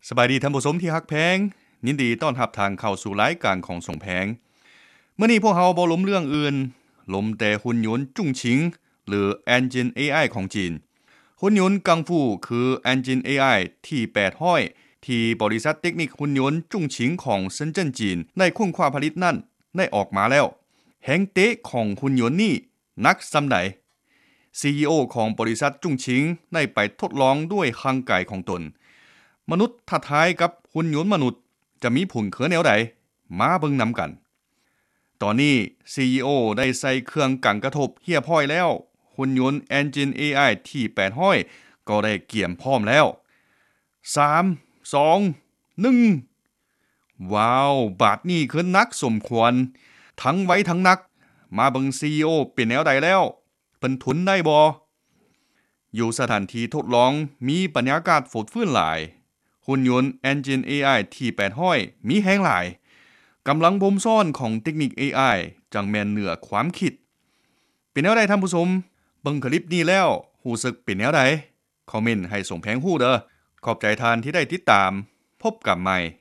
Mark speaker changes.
Speaker 1: สบายดีท่านผู้ชมที่ฮักแพงยินดีต้อนรับทางเข้าสู่รายการของส่งแพงเมื่อนี้พวกเราบ่ล้มเรื่องอื่นล้มแต่หุ่นยนต์จุ้งชิงหรือ Engine AI ของจีนหุ่นยนต์กังฟูคือ Engine AI ที่800ที่บริษัทเทคนิคหุ่นยนต์จุ้งชิงของเซินเจิ้นจีนได้ค้นคว้าผลิตนั่นได้ออกมาแล้วแฮงเตะของหุ่นยนต์นี่นักซำใด CEO ของบริษัทจุ้งชิงได้ไปทดลองด้วยร่างกายของตนมนุษย์ท้าทายกับหุ่นยนต์มนุษย์จะมีผลคือแนวใดมาเบิ่งนำกันตอนนี้ CEO ได้ใส่เครื่องกังกระทบเรียบร้อยแล้วหุ่นยนต์ Engine AI ที่800ก็ได้เกี่ยมพร้อมแล้ว3 2 1ว้าวบาดนี้คือนักสมควรทั้งไว้ทั้งนักมาเบิ่ง CEO เป็นแนวใดแล้วเพิ่นทุนได้บ่อยู่สถานที่ทดลองมีบรรยากาศฝดฟื้นหลายหุ่นยนต์ Engine AI ที่800มีแฮงหลายกำลังบ่มซ่อนของเทคนิค AI จังแม่นเหนือความคิดเป็นแนวใดท่านผู้ชมเบิ่งคลิปนี้แล้วรู้สึกเป็นแนวใดคอมเมนต์ให้ส่งแพงฮู้เด้อขอบใจทานที่ได้ติดตามพบกันใหม่